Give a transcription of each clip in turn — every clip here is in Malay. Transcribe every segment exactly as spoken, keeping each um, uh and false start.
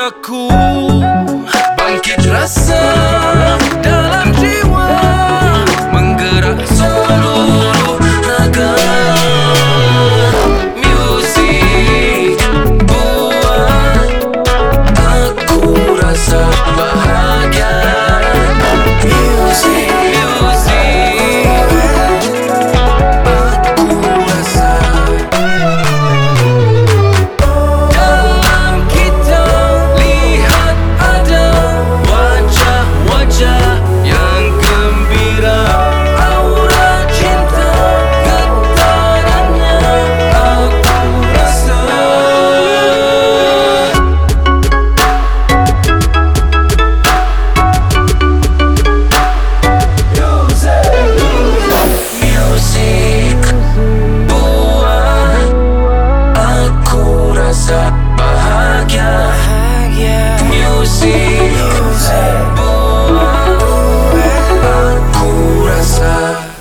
Aku bangkit rasa dalam jiwa, menggerak seluruh raga. Muzik buat aku rasa bahagia. Muzik, muzik aku rasa dalam kita lihat ada wajah-wajah yang gembira, aura cinta getarannya aku rasa. Muzik buat aku rasa bahagia. Muzik buat aku rasa.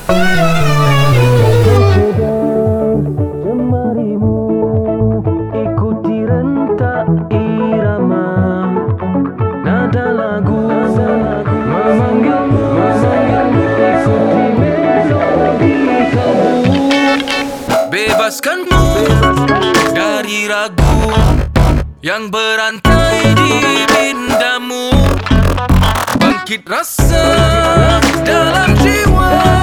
Jemarimu ikuti rentak irama, nada lagu memanggilmu, ikuti melodi kamu. Bebaskanmu dari ragu yang berantai di mindamu. Bangkit rasa dalam jiwa,